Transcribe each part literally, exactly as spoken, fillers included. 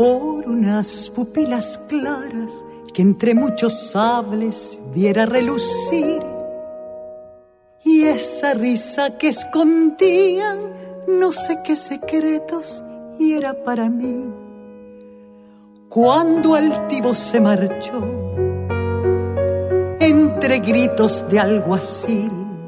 por unas pupilas claras que entre muchos sables viera relucir, y esa risa que escondían no sé qué secretos y era para mí. Cuando altivo se marchó, entre gritos de alguacil,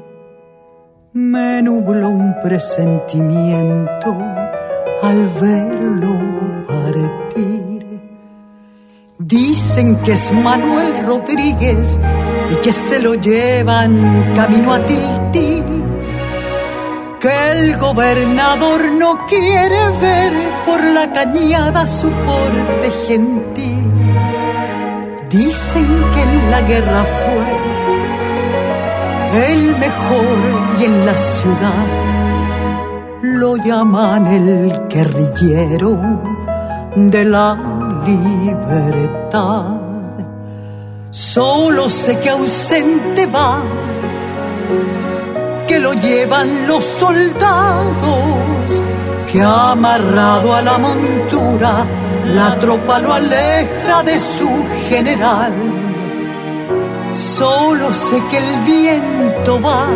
me nubló un presentimiento al verlo partir. Dicen que es Manuel Rodríguez y que se lo llevan camino a Tiltil, que el gobernador no quiere ver por la cañada su porte gentil. Dicen que en la guerra fue el mejor y en la ciudad lo llaman el guerrillero de la libertad. Solo sé que ausente va, que lo llevan los soldados, que amarrado a la montura la tropa lo aleja de su general. Solo sé que el viento va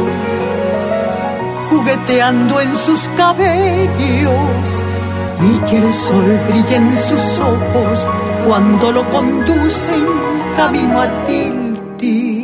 jugueteando en sus cabellos y que el sol brilla en sus ojos cuando lo conducen camino a Tiltil.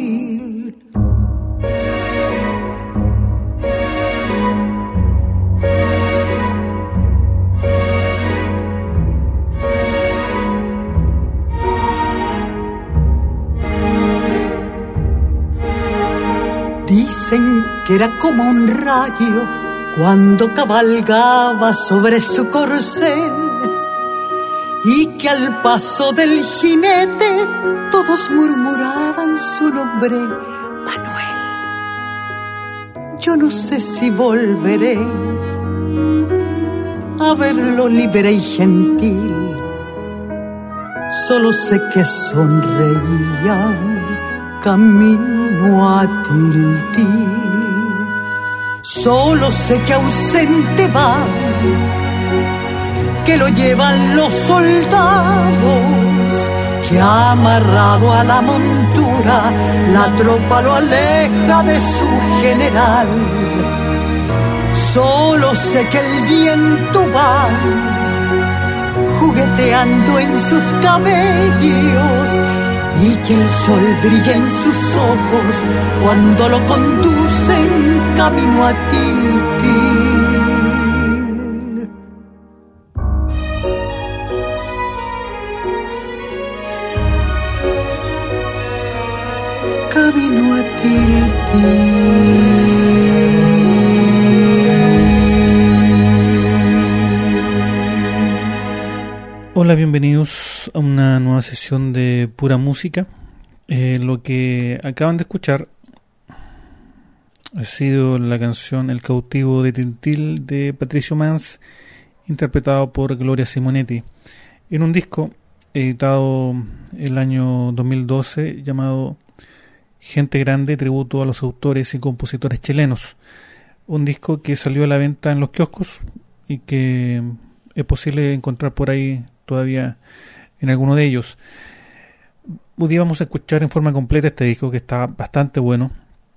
Dicen que era como un rayo cuando cabalgaba sobre su corcel, y que al paso del jinete todos murmuraban su nombre, Manuel. Yo no sé si volveré a verlo libre y gentil, solo sé que sonreían camino a Tiltil. Solo sé que ausente va, que lo llevan los soldados, que amarrado a la montura la tropa lo aleja de su general. Solo sé que el viento va jugueteando en sus cabellos y que el sol brilla en sus ojos cuando lo conducen camino a Tiltil. Camino a Tiltil. Hola, bienvenidos a una nueva sesión de Pura Música. Eh, lo que acaban de escuchar ha sido la canción El cautivo de Tiltil de Patricio Mans, interpretado por Gloria Simonetti, en un disco editado el año dos mil doce llamado Gente Grande, tributo a los autores y compositores chilenos. Un disco que salió a la venta en los kioscos y que es posible encontrar por ahí todavía en alguno de ellos. Hoy día vamos a escuchar en forma completa este disco, que está bastante bueno,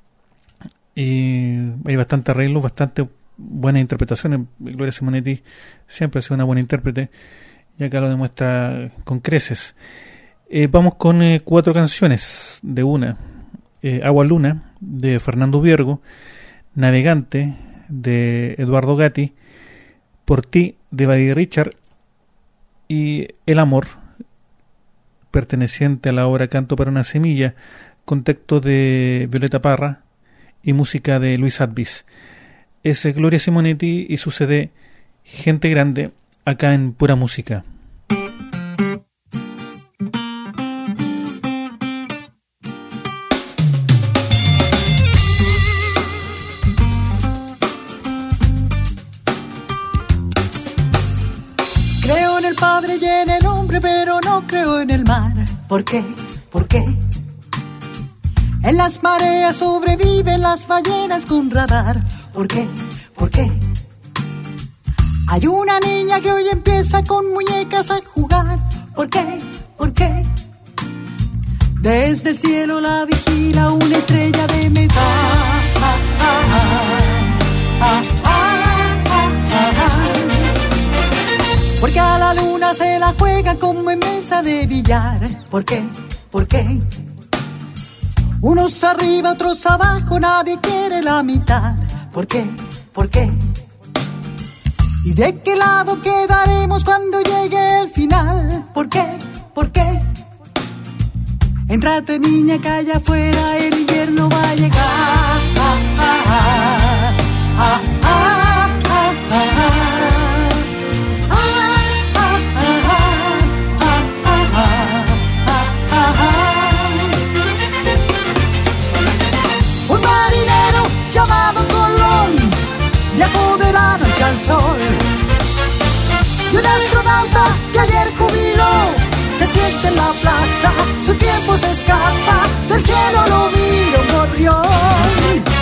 y hay bastante arreglo, bastante buenas interpretaciones. Gloria Simonetti siempre ha sido una buena intérprete y acá lo demuestra con creces. Eh, vamos con eh, cuatro canciones de una. eh, Agua Luna de Fernando Viergo, Navegante de Eduardo Gatti, Por ti de Buddy Richard y El Amor, perteneciente a la obra Canto para una semilla, con texto de Violeta Parra y música de Luis Advis. Es Gloria Simonetti y su C D Gente Grande, acá en Pura Música. Creo en el Padre y en el hombre, pero no creo en el mar. ¿Por qué? ¿Por qué? En las mareas sobreviven las ballenas con radar. ¿Por qué? ¿Por qué? Hay una niña que hoy empieza con muñecas a jugar. ¿Por qué? ¿Por qué? Desde el cielo la vigila una estrella de metal. Porque a la luna se la juega como en mesa de billar. ¿Por qué? ¿Por qué? Unos arriba, otros abajo, nadie quiere la mitad. ¿Por qué? ¿Por qué? ¿Y de qué lado quedaremos cuando llegue el final? ¿Por qué? ¿Por qué? Entrate, niña, que allá afuera el invierno va a llegar. Ah, ah, ah, ah, ah, ah, ah. Un marinero llamado Colón viajó de la noche al sol. Y un astronauta que ayer jubiló se siente en la plaza, su tiempo se escapa, del cielo lo mira un gorrión.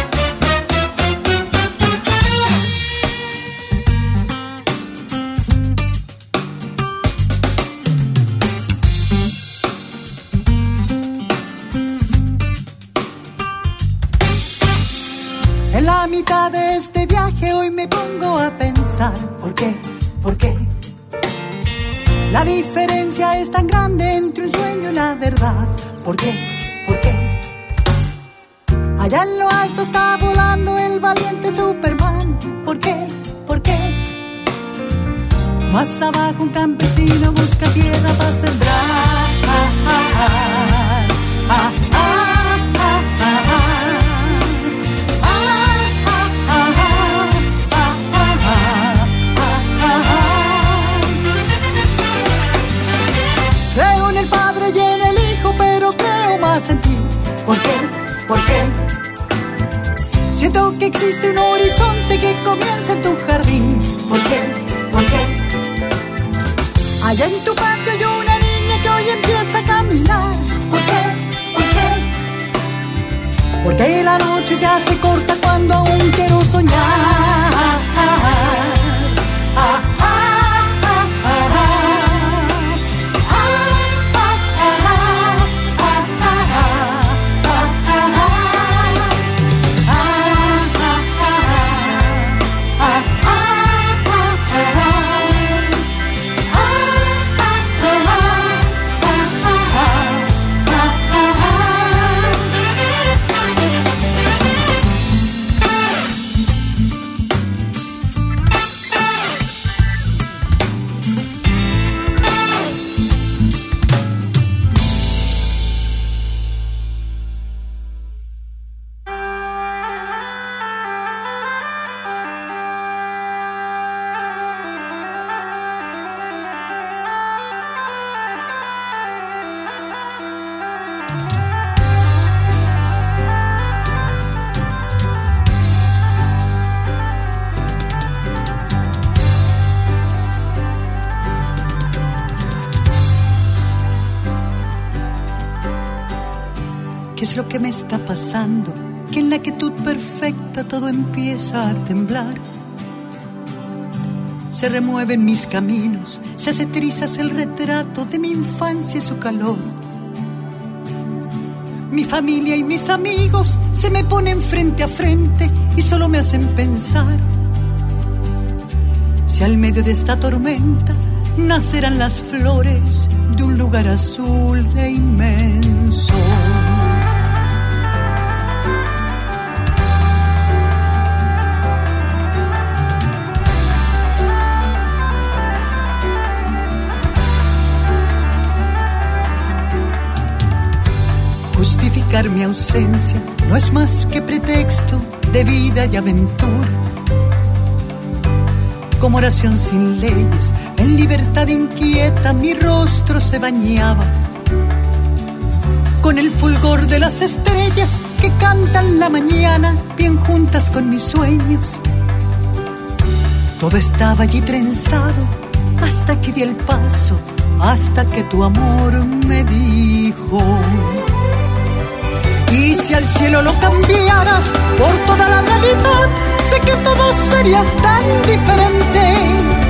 En la mitad de este viaje hoy me pongo a pensar, ¿por qué? ¿Por qué? La diferencia es tan grande entre un sueño y la verdad. ¿Por qué? ¿Por qué? Allá en lo alto está volando el valiente Superman. ¿Por qué? ¿Por qué? Más abajo un campesino busca tierra para sembrar. Ah, ah, ah, ah, ah. Creo en el Padre y en el Hijo, pero creo más en ti. ¿Por qué? ¿Por qué? Siento que existe un horizonte que comienza en tu jardín. ¿Por qué? ¿Por qué? Allá en tu patio hay una niña que hoy empieza a caminar. ¿Por qué? ¿Por qué? Porque la noche se hace corta cuando aún quiero soñar. Ah, ah, ah, ah. ¿Qué es lo que me está pasando? Que en la quietud perfecta todo empieza a temblar. Se remueven mis caminos, se hace trizas el retrato de mi infancia y su calor. Mi familia y mis amigos se me ponen frente a frente y solo me hacen pensar si al medio de esta tormenta nacerán las flores de un lugar azul e inmenso. Justificar mi ausencia no es más que pretexto de vida y aventura. Como oración sin leyes, en libertad inquieta mi rostro se bañaba con el fulgor de las estrellas que cantan la mañana bien juntas con mis sueños. Todo estaba allí trenzado hasta que di el paso, hasta que tu amor me dijo: y si al cielo lo cambiaras por toda la realidad, sé que todo sería tan diferente.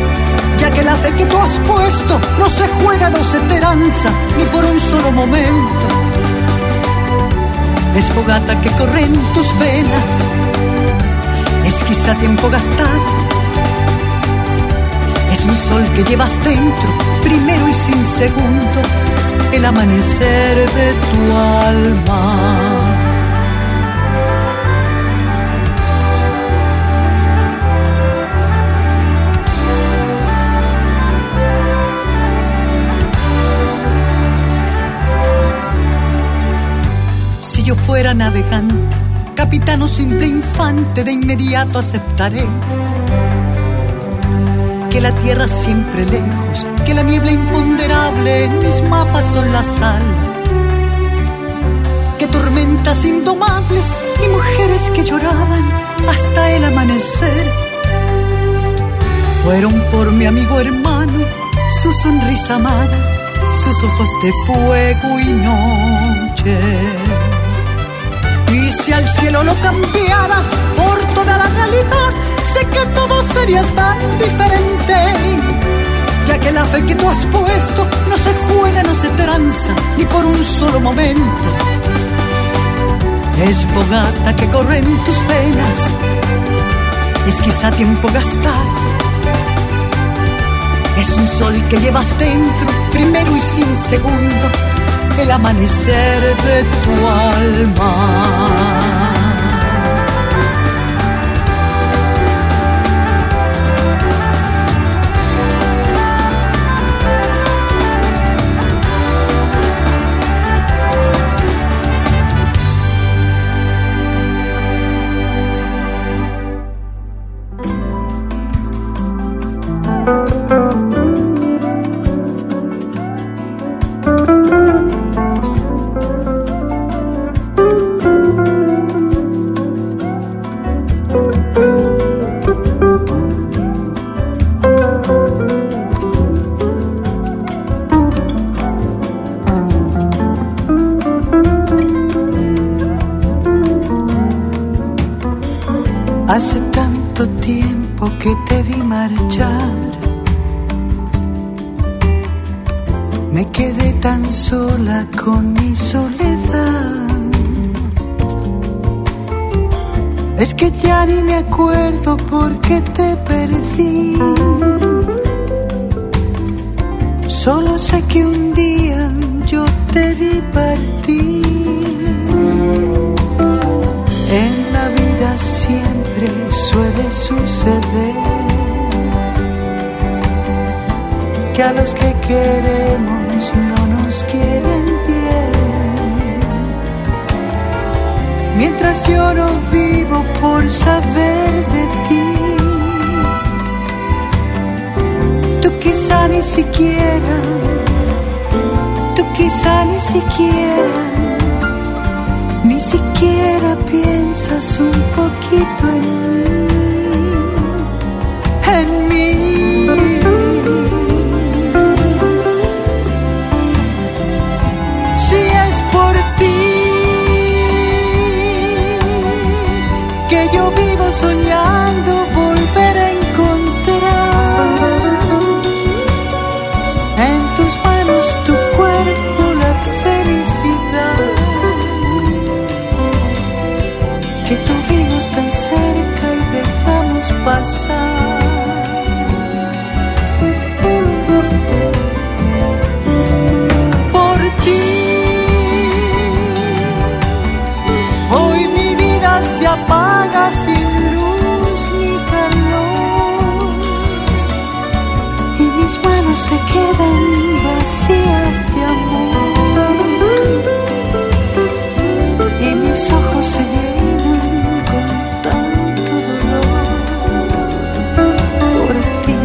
ya que la fe que tú has puesto no se juega, no se tranza, ni por un solo momento. Es fogata que corre en tus venas, es quizá tiempo gastado, es un sol que llevas dentro, primero y sin segundo, el amanecer de tu alma. Si yo fuera navegante, capitán o simple infante, de inmediato aceptaré que la tierra siempre lejos, que la niebla imponderable en mis mapas son la sal, que tormentas indomables y mujeres que lloraban hasta el amanecer fueron por mi amigo hermano, su sonrisa amada, sus ojos de fuego y noche. Y si al cielo lo cambiaras por toda la realidad, sé que todo sería tan diferente, ya que la fe que tú has puesto no se juega, no se tranza, ni por un solo momento. Es fogata que corre en tus venas, es quizá tiempo gastado, es un sol que llevas dentro, primero y sin segundo, el amanecer de tu alma. Hace tanto tiempo que te vi marchar, me quedé tan sola con mi soledad. Es que ya ni me acuerdo por qué te perdí. Solo sé que un día yo te vi partir. En la vida siempre suele suceder que a los que queremos no nos quieren bien. Mientras yo no vivo por saber de ti, tú quizá ni siquiera, tú quizá ni siquiera, ni siquiera piensas un poquito en mí, en mí. Si es por ti que yo vivo soñando volver a encontrar en tus manos, tu cuerpo, la felicidad que tuvimos tan cerca y dejamos pasar. Por ti, hoy mi vida se apaga sin luz ni calor, y mis manos se quedan vacías de amor, y mis ojos se llenan con tanto dolor. Por ti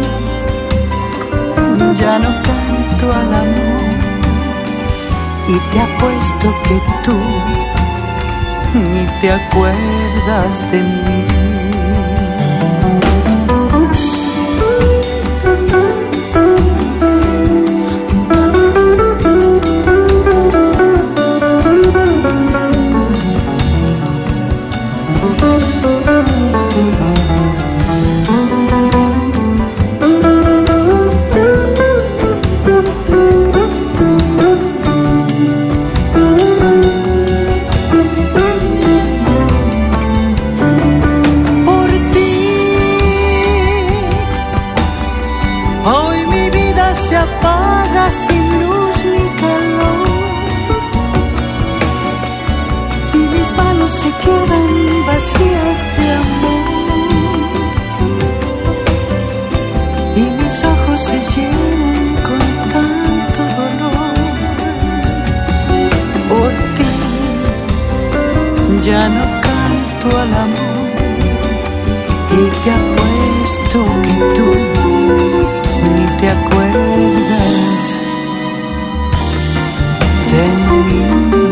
ya no canto al amor, y te apuesto que tú ni te acuerdas de mí. se llenan con tanto dolor. Por ti ya no canto al amor y te apuesto que tú ni te acuerdas de mí.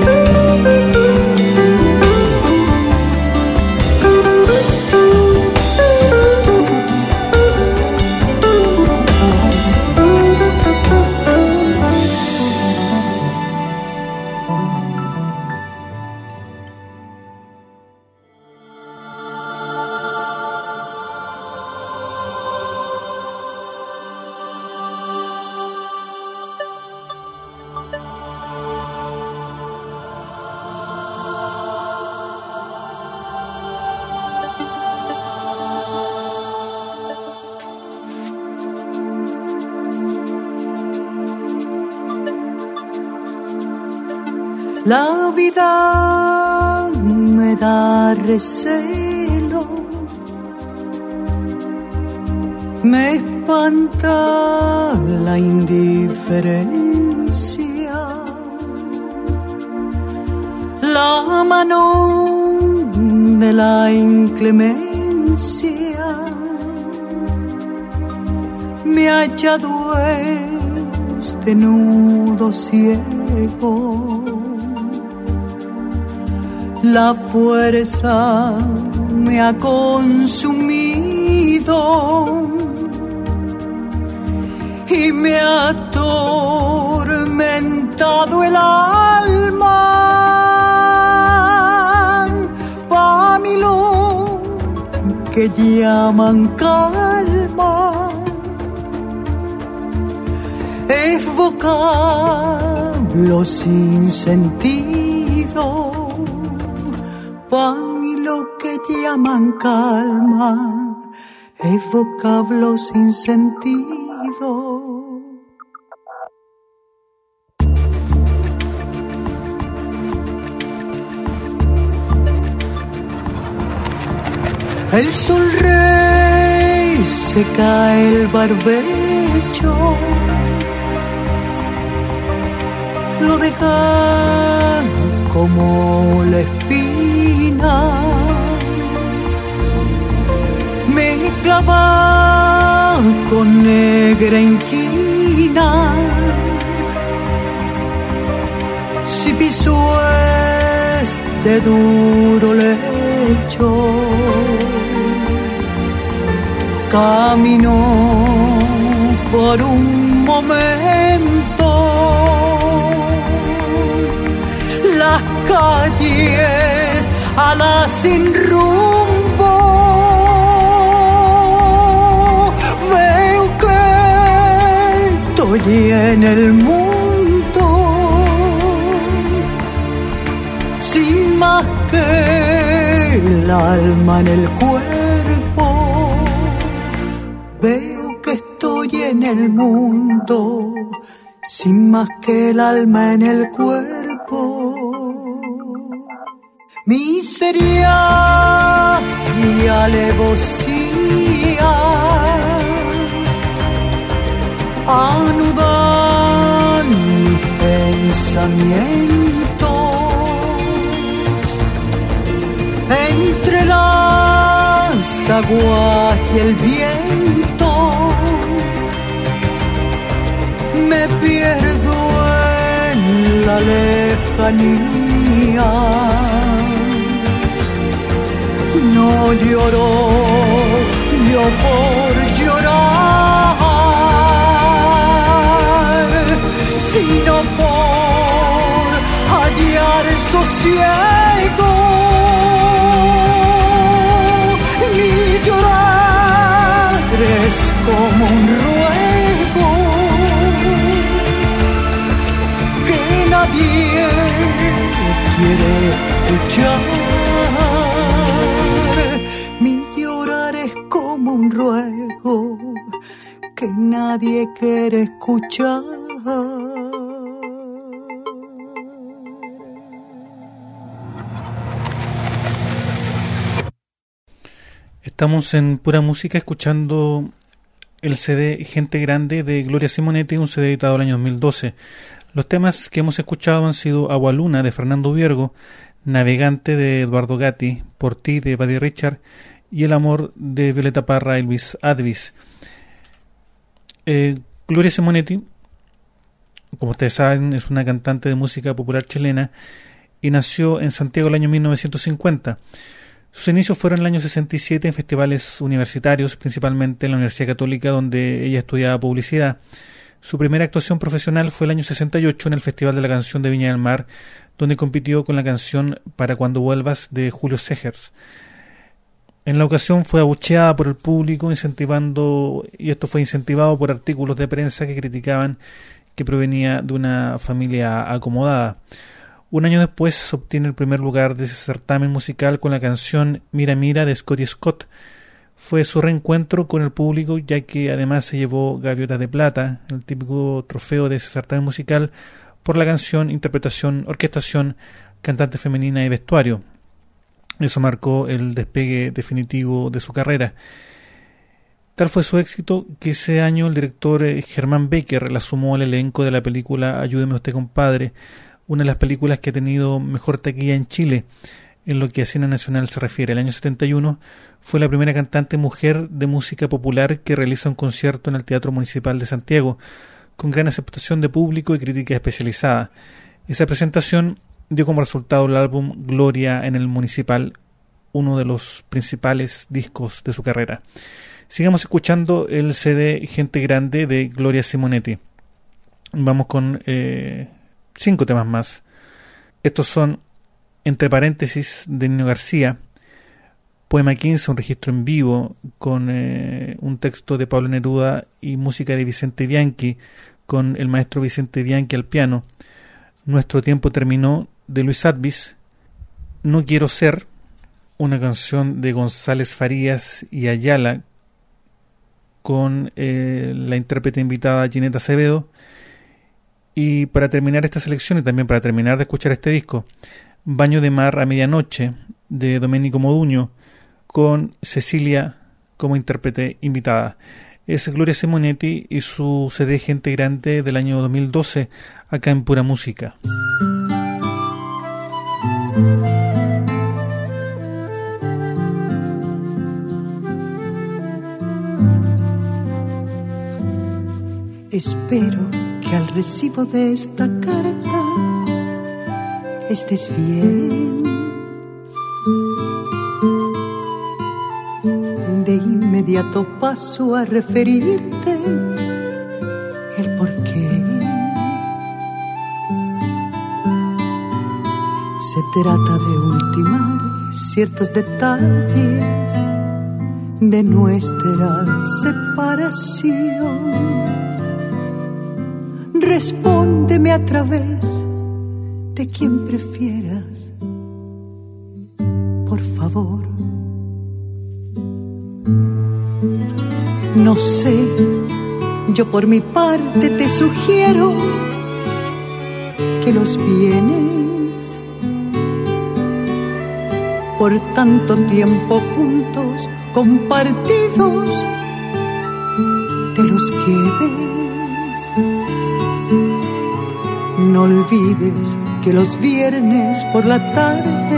La vida me da recelo, me espanta la indiferencia, la mano de la inclemencia me ha echado este nudo ciego. La fuerza me ha consumido y me ha atormentado el alma. Pa' mí lo que llaman calma es vocablo sin sentido. Pa' mí lo que llaman calma es vocablo sin sentido. El sol rey seca el barbecho, lo deja como la espina, me clava con negra inquina. Si piso este duro lecho, camino por un momento las calles a la sin rumbo. Veo que estoy en el mundo sin más que el alma en el cuerpo. Veo que estoy en el mundo sin más que el alma en el cuerpo. Miseria y alevosía anudan mis pensamientos entre las aguas y el viento. Me pierdo en la lejanía. No lloro yo por llorar, sino por hallar sosiego. Mi llorar es como un ruego que nadie quiere escuchar. Mi llorar es como un ruego que nadie quiere escuchar. Estamos en Pura Música escuchando el C D Gente Grande de Gloria Simonetti, un C D editado el año dos mil doce. Los temas que hemos escuchado han sido Agua Luna de Fernando Viergo, Navegante de Eduardo Gatti, Por ti de Buddy Richard y El amor de Violeta Parra y Luis Advis. Eh, Gloria Simonetti, como ustedes saben, es una cantante de música popular chilena y nació en Santiago el año mil novecientos cincuenta. Sus inicios fueron en el año sesenta y siete en festivales universitarios, principalmente en la Universidad Católica, donde ella estudiaba publicidad. Su primera actuación profesional fue el año sesenta y ocho en el Festival de la Canción de Viña del Mar, donde compitió con la canción Para cuando vuelvas de Julio Segers. En la ocasión fue abucheada por el público, incentivando, y esto fue incentivado por artículos de prensa que criticaban que provenía de una familia acomodada. Un año después obtiene el primer lugar de ese certamen musical con la canción Mira Mira de Scotty Scott. Fue su reencuentro con el público, ya que además se llevó Gaviotas de Plata, el típico trofeo de ese certamen musical, por la canción, interpretación, orquestación, cantante femenina y vestuario. Eso marcó el despegue definitivo de su carrera. Tal fue su éxito que ese año el director Germán Becker la sumó al elenco de la película Ayúdeme usted, compadre, una de las películas que ha tenido mejor taquilla en Chile en lo que a cine nacional se refiere. El año setenta y uno fue la primera cantante mujer de música popular que realiza un concierto en el Teatro Municipal de Santiago, con gran aceptación de público y crítica especializada. Esa presentación dio como resultado el álbum Gloria en el Municipal, uno de los principales discos de su carrera. Sigamos escuchando el C D Gente Grande de Gloria Simonetti. Vamos con eh, cinco temas más. Estos son Entre paréntesis de Nino García, Poema quince, un registro en vivo con eh, un texto de Pablo Neruda y música de Vicente Bianchi, con el maestro Vicente Bianchi al piano. Nuestro tiempo terminó de Luis Advis. No quiero ser, una canción de González Farías y Ayala con eh, la intérprete invitada Ginette Acevedo. Y para terminar esta selección y también para terminar de escuchar este disco, Baño de mar a medianoche de Domenico Moduño con Cecilia como intérprete invitada. Es Gloria Simonetti y su C D Gente Grande del año dos mil doce acá en Pura Música. Espero que al recibo de esta carta estés bien. De inmediato paso a referirte el porqué. Se trata de ultimar ciertos detalles de nuestra separación. Respóndeme a través de quien prefieras, por favor. No sé, yo por mi parte te sugiero que los bienes por tanto tiempo juntos compartidos te los quedes. No olvides que los viernes por la tarde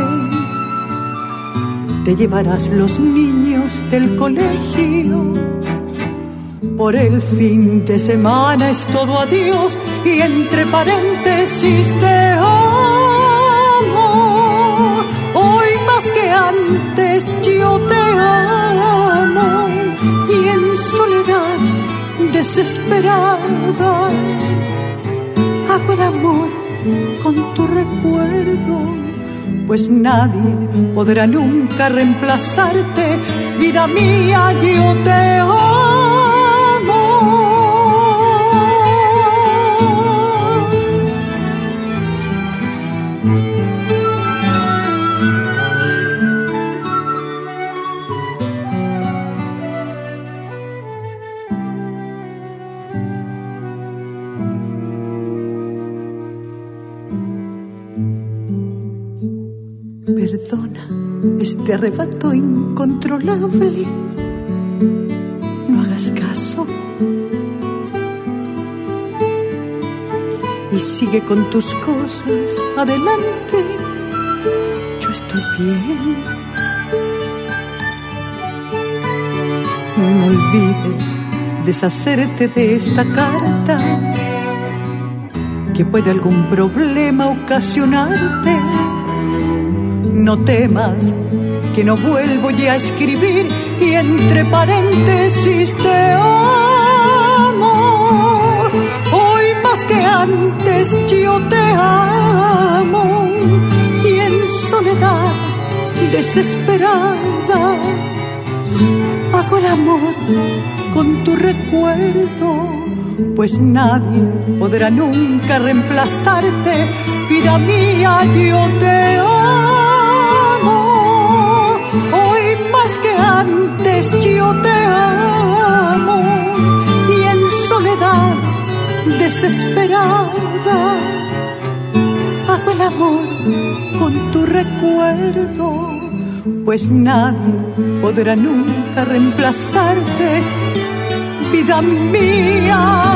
te llevarás los niños del colegio. Por el fin de semana es todo adiós y entre paréntesis te amo. Hoy más que antes yo te amo y en soledad desesperada hago el amor con tu recuerdo, pues nadie podrá nunca reemplazarte, vida mía, yo te amo. Perdona este arrebato incontrolable. No hagas caso, y sigue con tus cosas adelante. Yo estoy bien. No olvides deshacerte de esta carta que puede algún problema ocasionarte. No temas que no vuelvo ya a escribir y entre paréntesis te amo. Hoy más que antes yo te amo y en soledad desesperada hago el amor con tu recuerdo, pues nadie podrá nunca reemplazarte. Vida mía, yo te amo. Hoy más que antes yo te amo y en soledad desesperada hago el amor con tu recuerdo, pues nadie podrá nunca reemplazarte. Vida mía.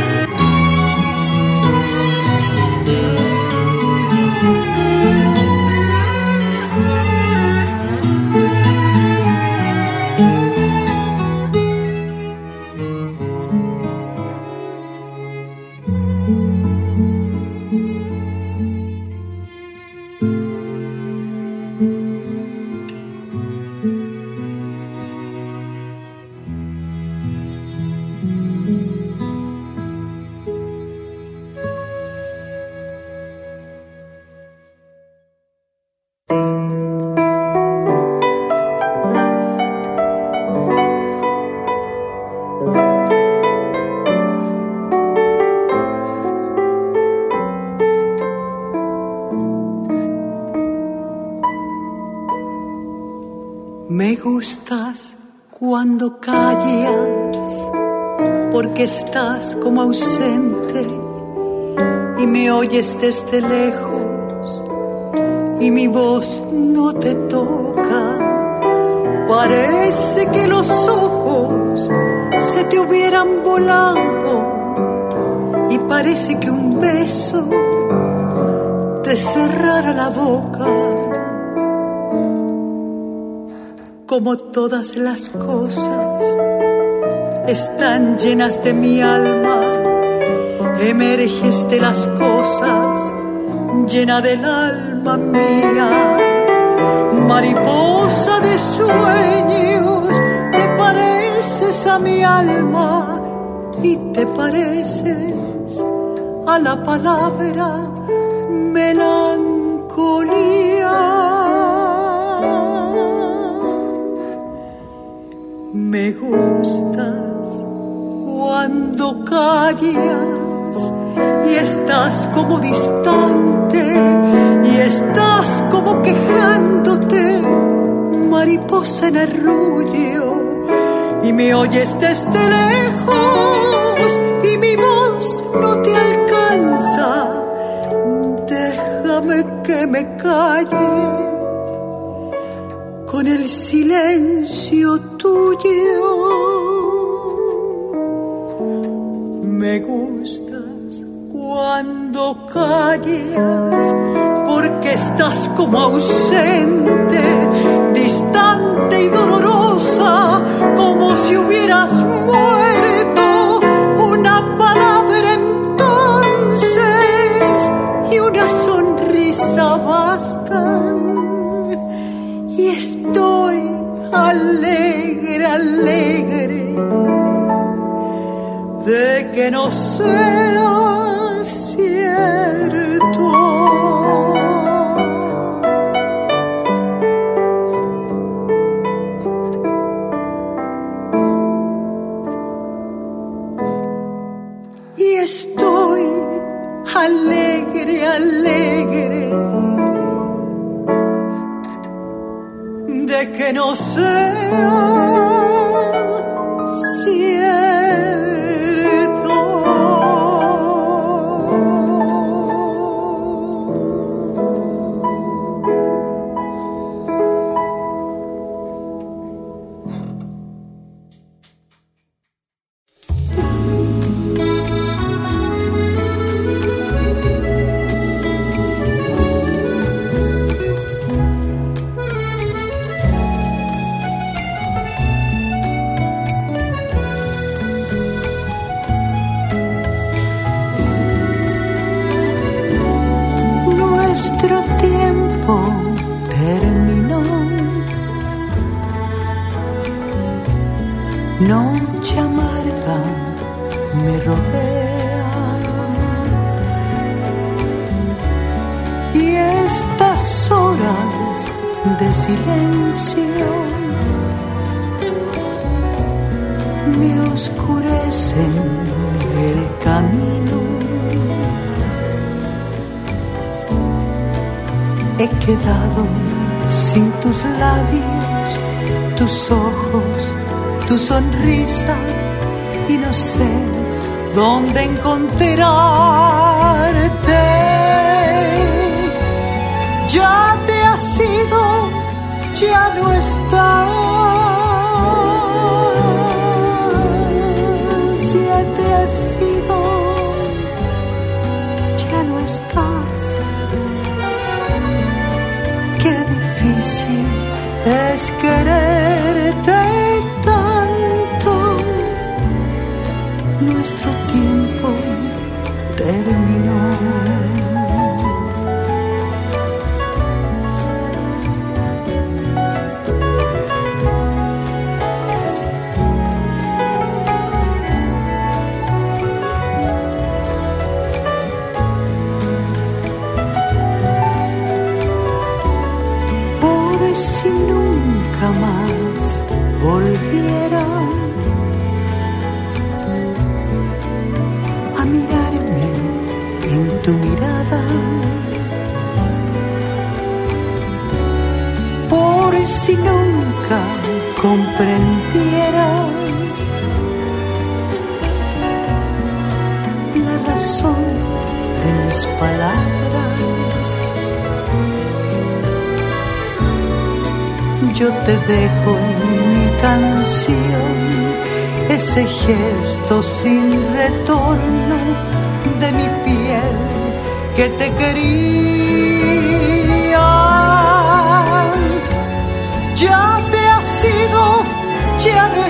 Me gustas cuando callas, porque estás como ausente y me oyes desde lejos y mi voz no te toca. Parece que los ojos se te hubieran volado y parece que un beso te cerrara la boca. Como todas las cosas están llenas de mi alma, emerges de las cosas llena del alma mía. Mariposa de sueños, te pareces a mi alma y te pareces a la palabra melancolía. Me gustas cuando callas y estás como distante y estás como quejándote, mariposa en arrullo, y me oyes desde lejos y mi voz no te alcanza. Déjame que me calle con el silencio tuyo. Me gustas cuando callas, porque estás como ausente, distante y dolorosa, como si hubieras muerto. Una palabra entonces y una sonrisa bastan. Y estoy alegre, alegre de que no sea cierto. Y estoy alegre, alegre de que no sea noche amarga me rodea y estas horas de silencio me oscurecen el camino. He quedado sin tus labios, tus ojos, tu sonrisa y no sé dónde encontrarte. Ya te has ido, ya no estás, ya te has ido, ya no estás. Qué difícil es quererte tanto. Nuestro tiempo terminó. Si nunca más volviera a mirarme en tu mirada, por si nunca comprendieras la razón de mis palabras, yo te dejo mi canción, ese gesto sin retorno de mi piel que te quería. Ya te has ido, ya no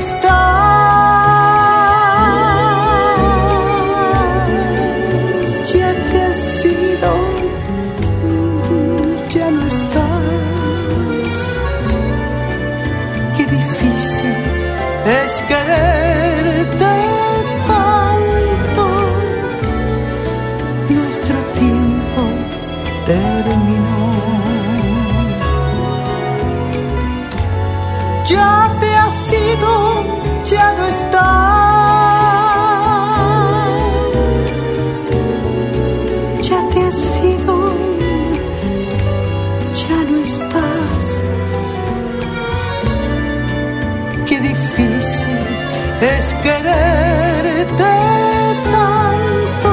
estás, ya te has ido, ya no estás. Es quererte tanto, nuestro tiempo terminó. Ya te has ido, ya no estás, ya te has ido, ya no estás. Qué difícil es quererte tanto,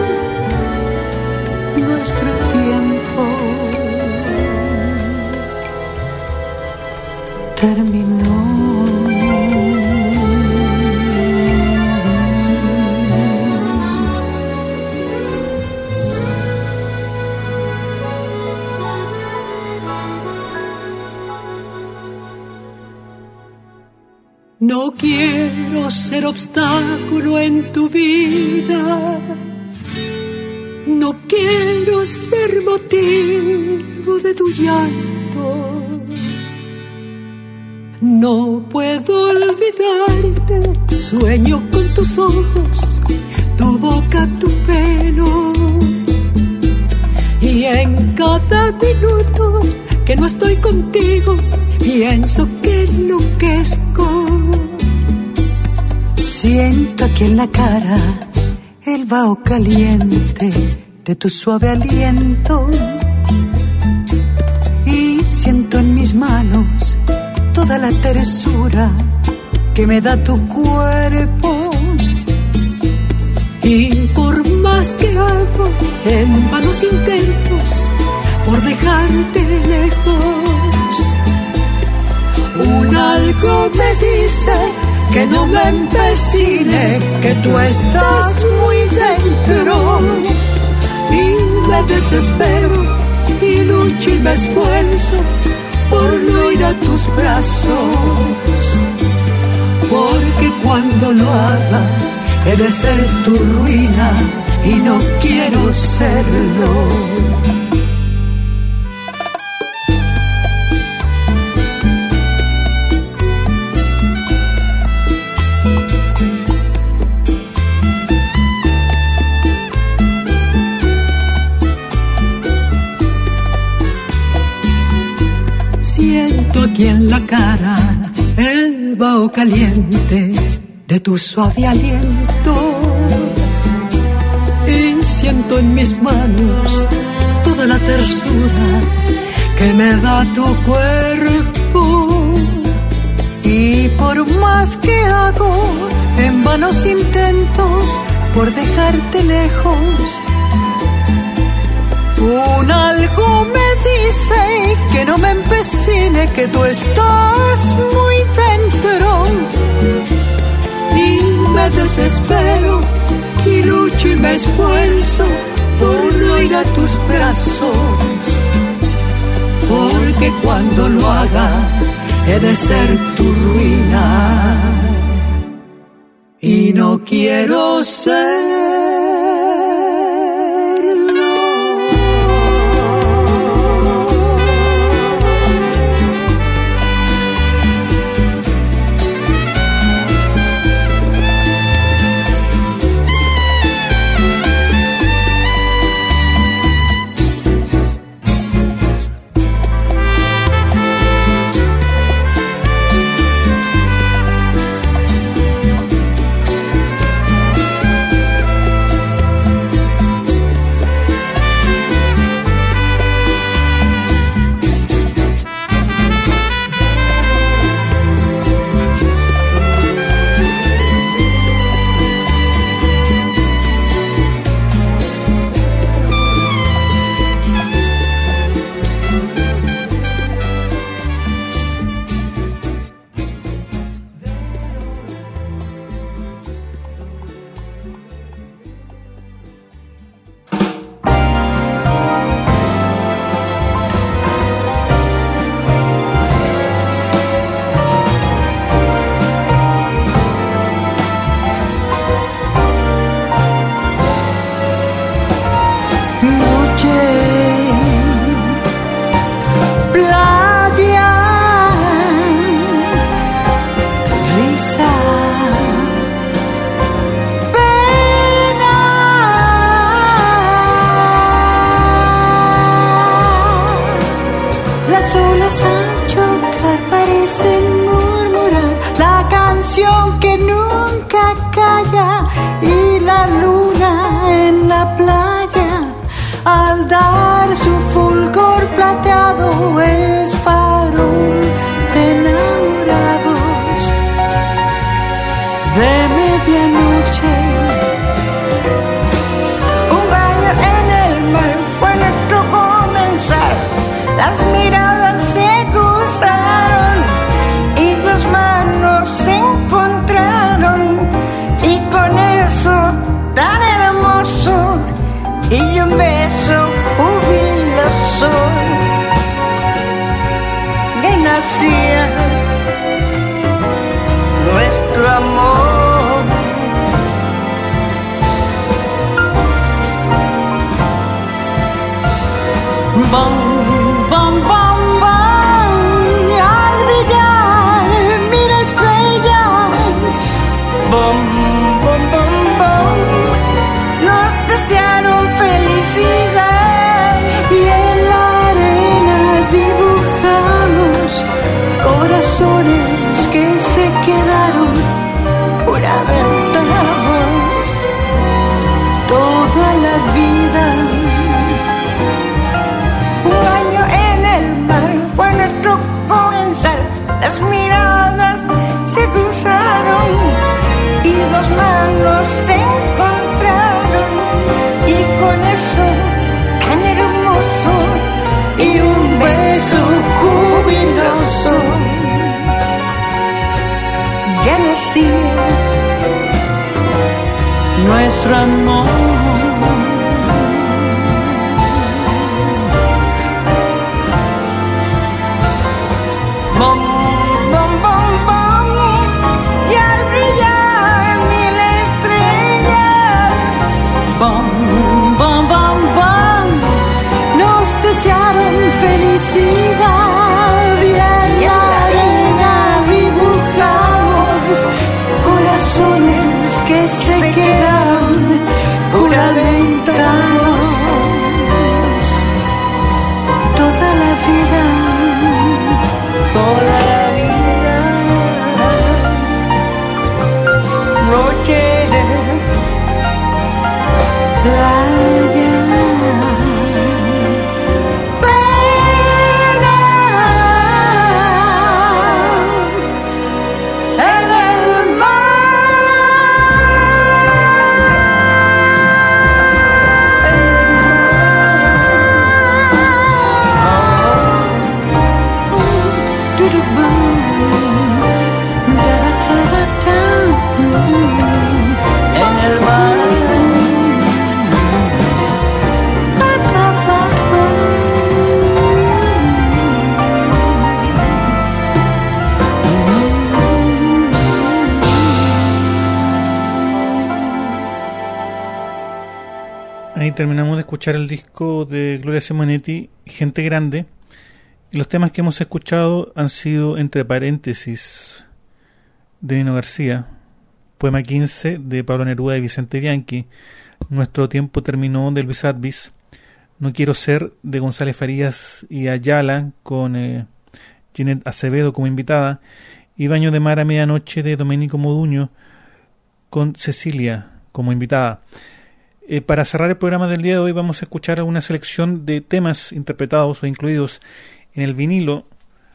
nuestro tiempo terminó. No quiero ser obstáculo en tu vida, no quiero ser motivo de tu llanto. No puedo olvidarte, sueño con tus ojos, tu boca, tu pelo. Y en cada minuto que no estoy contigo, pienso que enloquezco. Siento aquí en la cara el vaho caliente de tu suave aliento y siento en mis manos toda la tersura que me da tu cuerpo. Y por más que hago en vanos intentos por dejarte lejos, un algo me dice que no me empecine, que tú estás muy dentro. Y me desespero y lucho y me esfuerzo por no ir a tus brazos, porque cuando lo haga he de ser tu ruina y no quiero serlo. aquí en la cara el vaho caliente de tu suave aliento, y siento en mis manos toda la tersura que me da tu cuerpo. Y por más que hago en vanos intentos por dejarte lejos, un algo me dice que no me empecine, que tú estás muy dentro. Y me desespero y lucho y me esfuerzo por no ir a tus brazos, porque cuando lo haga he de ser tu ruina y no quiero ser. Nuestro amor, bom, bom, bom, bom, y al brillar mil estrellas, bom, bom, bom, bom, nos desearon felicidad, y en la arena dibujamos corazones que se quedaron juramentados toda la vida. Un año en el mar fue nuestro comenzar, las miradas se cruzaron y dos manos se encontraron, y con eso tan hermoso y un beso jubiloso ya nacía nuestro amor. Bom, bom, bom, bom, y al brillar mil estrellas, Bom, bom, bom, bom, nos desearon felicidad, y en la arena dibujamos corazones que se quedaron juramentados toda la vida, toda playa. Pena en el mar. En el mar. Ahí terminamos de escuchar el disco de Gloria Simonetti, Gente Grande, y los temas que hemos escuchado han sido Entre Paréntesis de Nino García, Poema quince de Pablo Neruda y Vicente Bianchi, Nuestro tiempo terminó de Luis Advis, No quiero ser de González Farías y Ayala con eh, Ginette Acevedo como invitada, y Baño de Mar a Medianoche de Domenico Moduño con Cecilia como invitada. Eh, para cerrar el programa del día de hoy vamos a escuchar una selección de temas interpretados o incluidos en el vinilo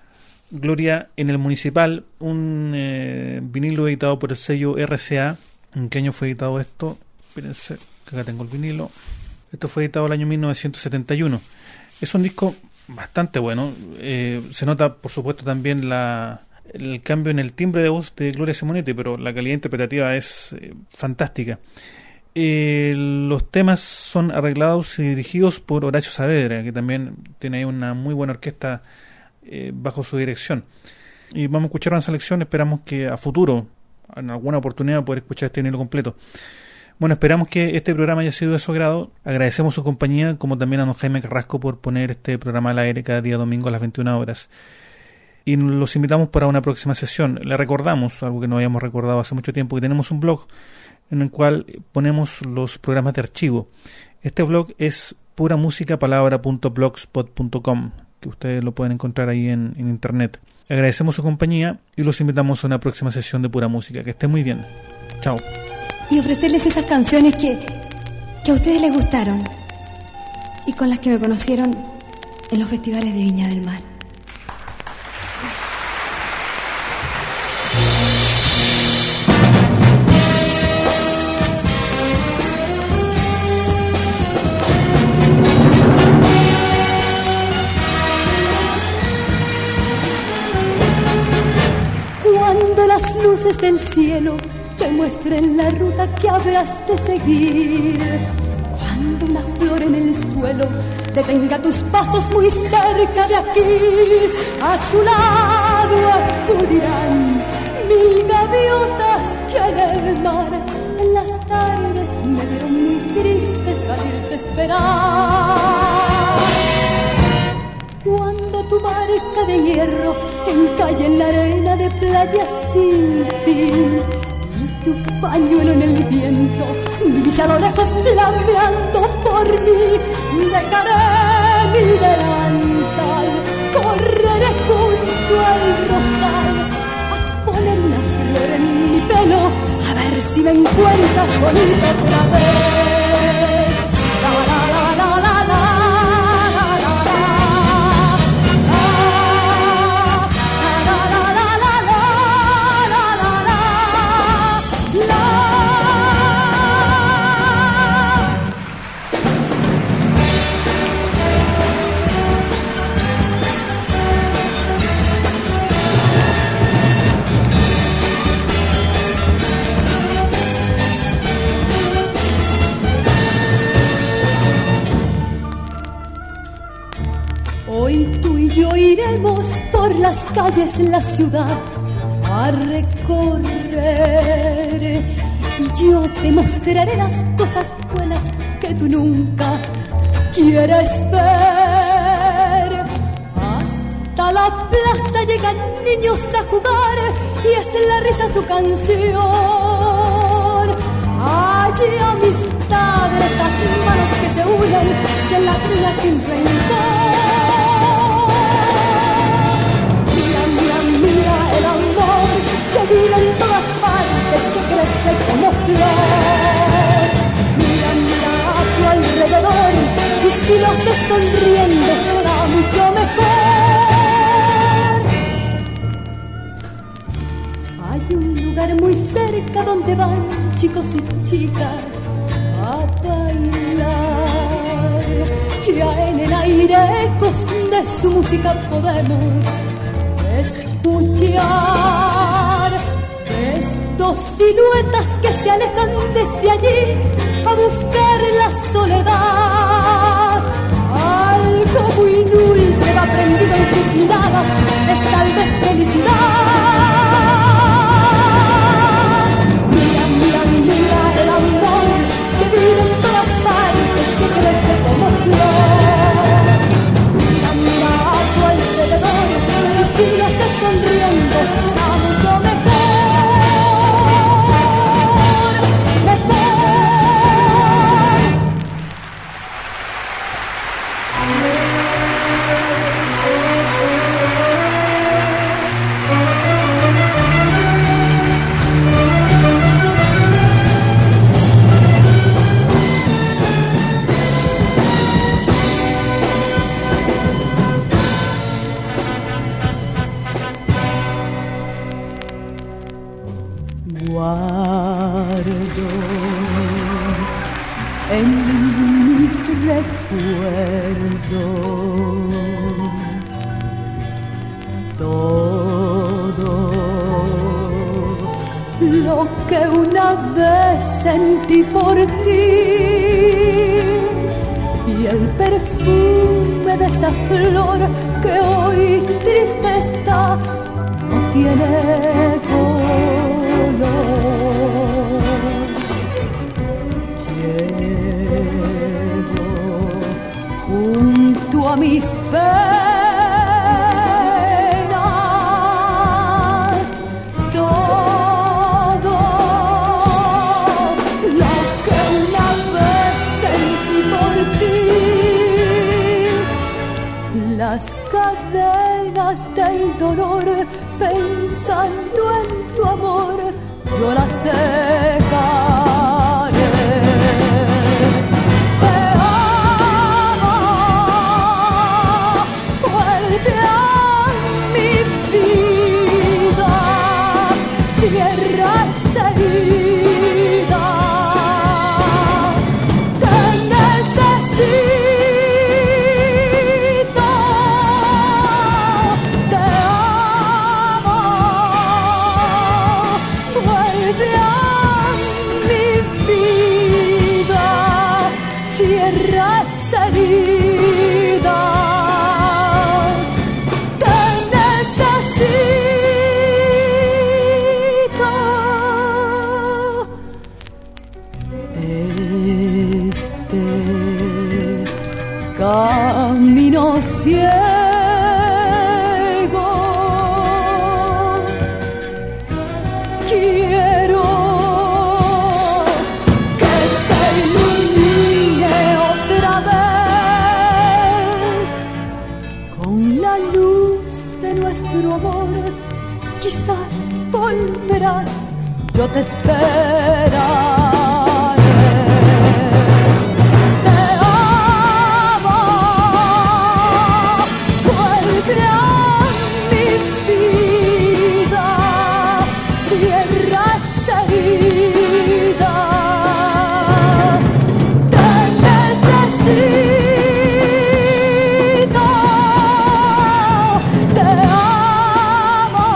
Gloria en el Municipal, un eh, vinilo editado por el sello R C A. ¿En qué año fue editado esto? Espérense, que acá tengo el vinilo. Esto fue editado el año mil novecientos setenta y uno. Es un disco bastante bueno. Eh, se nota, por supuesto, también la, el cambio en el timbre de voz de Gloria Simonetti, pero la calidad interpretativa es eh, fantástica. Eh, los temas son arreglados y dirigidos por Horacio Saavedra, que también tiene ahí una muy buena orquesta eh, bajo su dirección. Y vamos a escuchar una selección, esperamos que a futuro, en alguna oportunidad, poder escuchar este vinilo completo. Bueno, esperamos que este programa haya sido de su agrado. Agradecemos su compañía, como también a don Jaime Carrasco por poner este programa al aire cada día domingo a las veintiuna horas. Y los invitamos para una próxima sesión. Le recordamos, algo que no habíamos recordado hace mucho tiempo, que tenemos un blog en el cual ponemos los programas de archivo. Este blog es puramusicapalabra punto blogspot punto com, que ustedes lo pueden encontrar ahí en, en internet. Agradecemos su compañía y los invitamos a una próxima sesión de Pura Música. Que estén muy bien. Chao. Y ofrecerles esas canciones que, que a ustedes les gustaron y con las que me conocieron en los festivales de Viña del Mar. Luces del cielo te muestren la ruta que habrás de seguir. Cuando una flor en el suelo detenga tus pasos muy cerca de aquí, a tu lado acudirán mil gaviotas que en el mar en las tardes me vieron muy triste salirte a esperar. Cuando tu barca de hierro encalle en la arena de playa sin fin y tu pañuelo en el viento divisa a lo lejos flameando por mí, dejaré mi delantal, correré junto al rosal a poner una flor en mi pelo, a ver si me encuentras bonito otra vez. La, la, la, la, la, la. Hoy tú y yo iremos por las calles de la ciudad a recorrer y yo te mostraré las cosas buenas que tú nunca quieres ver. Hasta la plaza llegan niños a jugar y es la risa su canción. Allí amistades, las manos que se unen y en las ruinas sin rencor. El amor que vive en todas partes, que crece como flor. Mira, mira, música donde van chicos y chicas a bailar. Ya en el aire ecos de su música podemos escuchar dos siluetas que se alejan desde allí a buscar la soledad. Algo muy dulce va prendido en sus miradas, es tal vez felicidad. Mira, mira, mira el amor que vive en todas partes, que crece como flor. Mira, mira a tu alrededor y síguese sonriendo, será mucho mejor. Guardo en mis recuerdos todo lo que una vez sentí por ti y el perfume de esa flor que hoy triste está no tiene color. Llevo junto a mis penas todo lo que una vez sentí por ti, las cadenas del dolor pensando en tu amor, yo las dejaré. Te amo, vuelve a mi vida, cierra esa herida. Te necesito, te amo. Vuelve a mi vida, cierra esa herida. Te necesito. Este camino ciego quiero que se ilumine otra vez con la luz de nuestro amor. Quizás volverás, yo te esperaré. Te amo, vuelve a mi vida, cierra esa herida. Te necesito, te amo,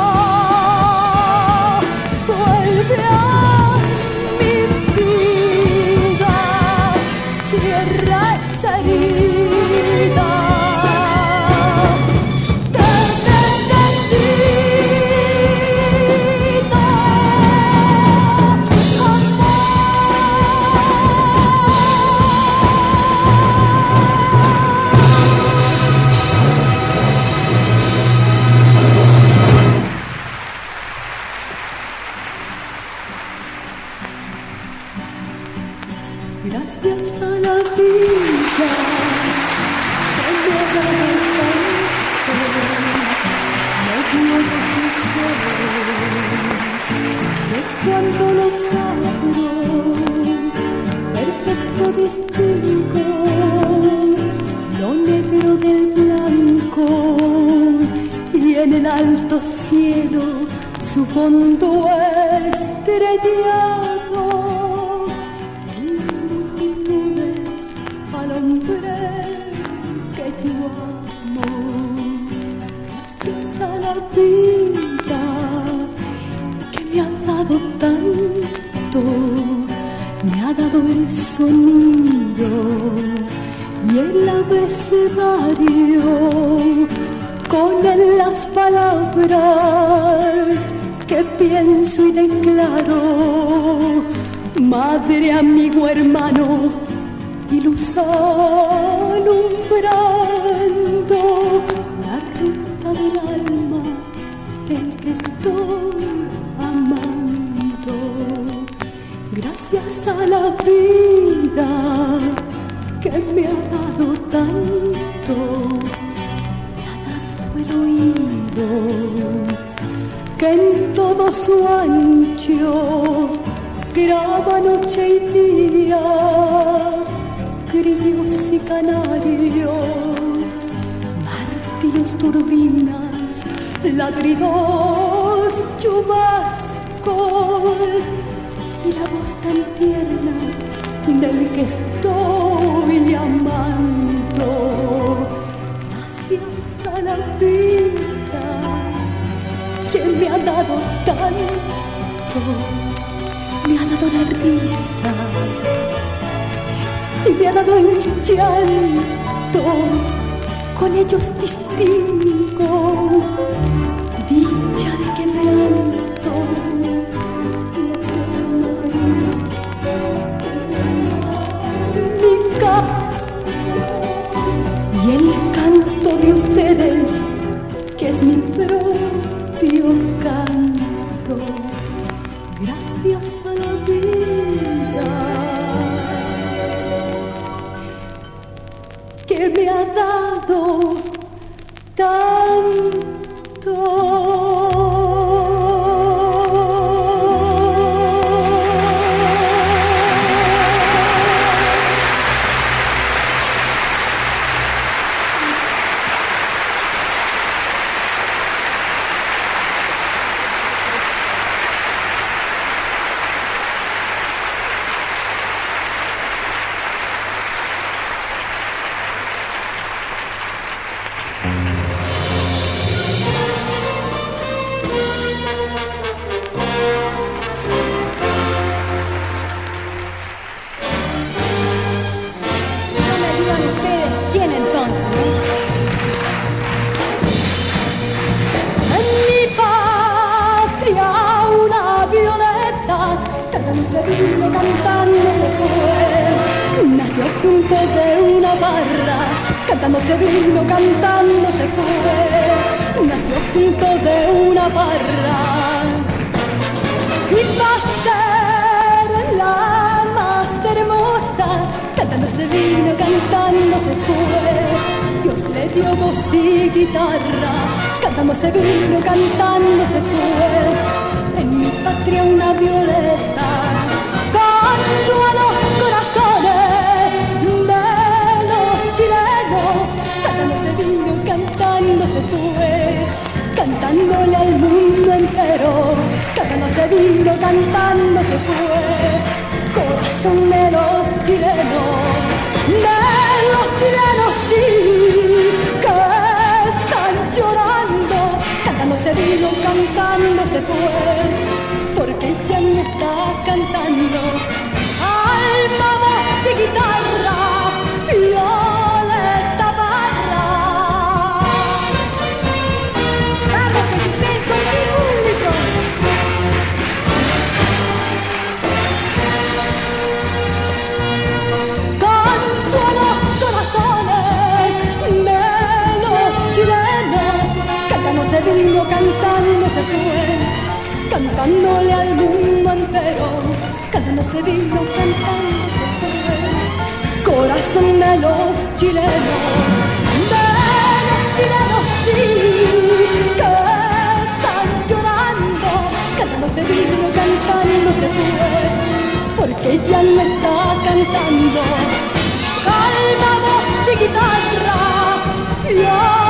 vuelve a mi vida, cierra esa herida. Te necesito, gracias a la vida que me ha dado tanto, me dio los deseos de cuando los abro, perfecto distingo lo negro del blanco y en el alto cielo su fondo estrellado, en las multitudes al hombre que yo amo. Gracias a la vida que me ha dado tanto, me ha dado el sonido y el abecedario, con él las palabras que pienso y declaro. Madre, amigo, hermano y luz alumbrando la ruta del alma del que estoy amando. Gracias a la vida que me ha dado tanto, me ha dado el oído que en todo su ancho graba noche y día, grillos y canarios, martillos, turbinas, ladridos, chubascos y la voz tan tierna del que estoy llamando. Gracias a la vida que me ha dado tanto, me ha dado la risa y me ha dado el llanto, con ellos distingo dicha de que me ando. Y el canto de ustedes, que es mi propio canto, gracias a la vida que me ha dado tanto. Cantando se vino, cantando se fue, nació junto de una barra. Y va a ser la más hermosa, cantando se vino, cantando se fue. Dios le dio voz y guitarra, cantando se vino, cantando se fue. En mi patria una violeta, canto a los corazones de los chilenos, cantando se vino, cantando se fue, cantándole al mundo entero, cantando se vino, cantando se fue, corazón de los chilenos, de los chilenos sí, que están llorando, cantando se vino, cantando se fue, porque ya no está cantando, alma, voz y guitarra, Violeta Parra. Vamos, que ustedes son mi público. Canto a los corazones de los chilenos, cantando se vino, cantando se fue, cantándole al mundo entero, cantando se vino, cantando se fue, corazón de los chilenos, de los chilenos sí, que están llorando, cantando se vino, cantando se fue, porque ya no está cantando, alma, voz y guitarra, yo